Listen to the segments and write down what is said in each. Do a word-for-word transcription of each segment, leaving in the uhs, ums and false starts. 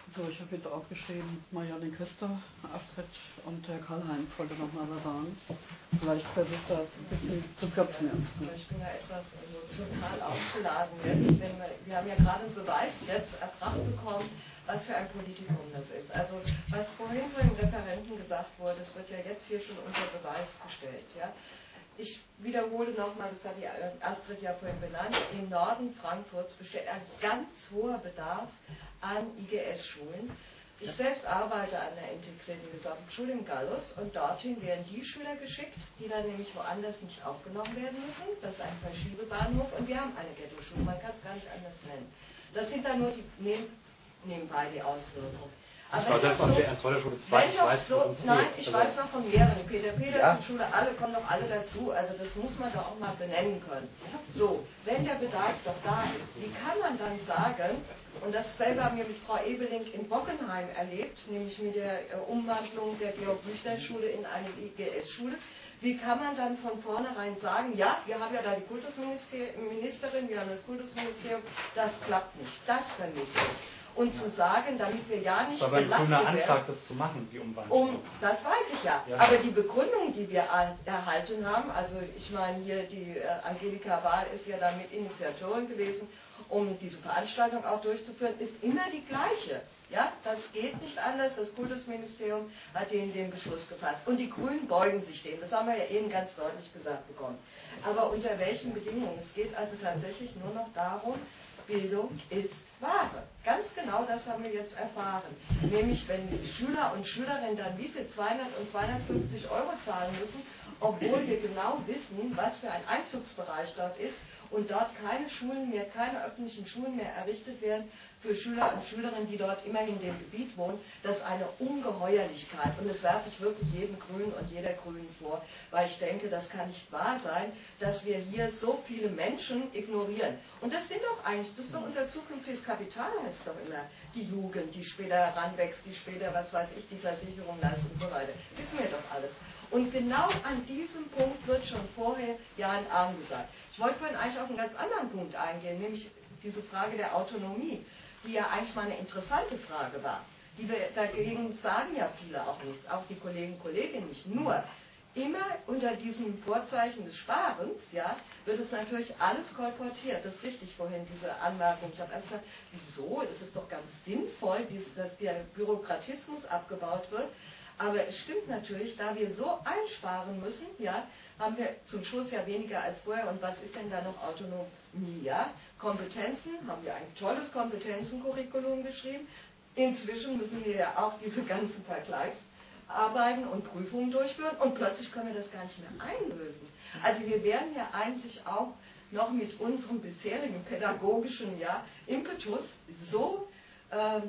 So, ich habe jetzt aufgeschrieben, Marianne Küster, Astrid und Herr Karl-Heinz wollte noch mal was sagen. Vielleicht versucht das ein bisschen zu kürzen. Ja, ich bin ja etwas emotional aufgeladen jetzt, denn wir haben ja gerade einen Beweis jetzt erbracht bekommen, was für ein Politikum das ist. Also was vorhin von den Referenten gesagt wurde, das wird ja jetzt hier schon unter Beweis gestellt. Ja? Ich wiederhole nochmal, das hat die Astrid ja vorhin benannt, im Norden Frankfurts besteht ein ganz hoher Bedarf an I G S-Schulen. Ich selbst arbeite an der integrierten Gesamtschule in Gallus und dorthin werden die Schüler geschickt, die dann nämlich woanders nicht aufgenommen werden müssen. Das ist ein Verschiebebahnhof und wir haben eine Ghetto-Schule, man kann es gar nicht anders nennen. Das sind dann nur die neben, nebenbei die Auswirkungen. Aber ich glaube, das ist auf der Ernst-Reuter-Schule zwei, ich weiß so, von uns Nein, nicht. ich also weiß noch von mehreren. Peter Petersen-Schule, ja. Alle kommen doch alle dazu. Also das muss man doch auch mal benennen können. So, wenn der Bedarf doch da ist, wie kann man dann sagen, und das selber haben wir mit Frau Ebeling in Bockenheim erlebt, nämlich mit der äh, Umwandlung der Georg-Büchner-Schule in eine I G S-Schule, wie kann man dann von vornherein sagen, ja, wir haben ja da die Kultusministerin, wir haben das Kultusministerium, das klappt nicht, das vermisse ich. Und zu sagen, damit wir ja nicht belastet werden. Das ist aber ein grüner Antrag, das zu machen, die Umwandlung. Um, das weiß ich ja. ja. Aber die Begründung, die wir erhalten haben, also ich meine hier, die äh, Angelika Wahl ist ja da mit Initiatorin gewesen, um diese Veranstaltung auch durchzuführen, ist immer die gleiche. Ja, das geht nicht anders, das Kultusministerium hat den, den Beschluss gefasst. Und die Grünen beugen sich dem, das haben wir ja eben ganz deutlich gesagt bekommen. Aber unter welchen Bedingungen? Es geht also tatsächlich nur noch darum, Bildung ist Ware. Ganz genau das haben wir jetzt erfahren. Nämlich, wenn die Schüler und Schülerinnen dann wie viel zweihundert und zweihundertfünfzig Euro zahlen müssen, obwohl wir genau wissen, was für ein Einzugsbereich dort ist und dort keine Schulen mehr, keine öffentlichen Schulen mehr errichtet werden für Schüler und Schülerinnen, die dort immerhin in dem Gebiet wohnen, das ist eine Ungeheuerlichkeit. Und das werfe ich wirklich jedem Grünen und jeder Grünen vor, weil ich denke, das kann nicht wahr sein, dass wir hier so viele Menschen ignorieren. Und das sind doch eigentlich, das ist doch unser zukünftiges Kapital, heißt doch immer, die Jugend, die später heranwächst, die später, was weiß ich, die Versicherung leistet und so weiter. Wissen wir doch alles. Und genau an diesem Punkt wird schon vorher Ja in Arm gesagt. Ich wollte vorhin eigentlich auf einen ganz anderen Punkt eingehen, nämlich diese Frage der Autonomie, die ja eigentlich mal eine interessante Frage war. Die wir, dagegen sagen ja viele auch nichts, auch die Kollegen und Kolleginnen nicht. Nur, immer unter diesem Vorzeichen des Sparens, ja, wird es natürlich alles kolportiert. Das ist richtig vorhin, diese Anmerkung. Ich habe erst gesagt, wieso? Es ist doch ganz sinnvoll, dass der Bürokratismus abgebaut wird. Aber es stimmt natürlich, da wir so einsparen müssen, ja, haben wir zum Schluss ja weniger als vorher. Und was ist denn da noch Autonomie? Ja? Kompetenzen, haben wir ein tolles Kompetenzencurriculum geschrieben. Inzwischen müssen wir ja auch diese ganzen Vergleichsarbeiten und Prüfungen durchführen und plötzlich können wir das gar nicht mehr einlösen. Also wir werden ja eigentlich auch noch mit unserem bisherigen pädagogischen ja, Impetus so äh,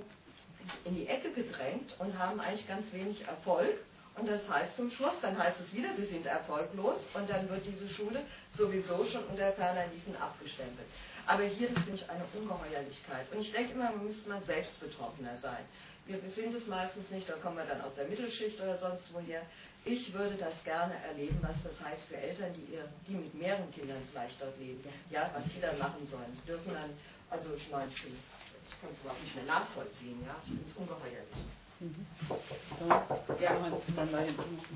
in die Ecke gedrängt und haben eigentlich ganz wenig Erfolg. Und das heißt zum Schluss, dann heißt es wieder, sie sind erfolglos und dann wird diese Schule sowieso schon unter ferner Liefen abgestempelt. Aber hier ist nämlich eine Ungeheuerlichkeit. Und ich denke immer, man müsste mal selbst betroffener sein. Wir sind es meistens nicht, da kommen wir dann aus der Mittelschicht oder sonst woher. Ich würde das gerne erleben, was das heißt für Eltern, die, ihr, die mit mehreren Kindern vielleicht dort leben. Ja, was sie dann machen sollen. Die dürfen dann, also ich meine, ich, ich kann es überhaupt nicht mehr nachvollziehen. Ja? Ich finde es ungeheuerlich. Mhm. Ja, ja.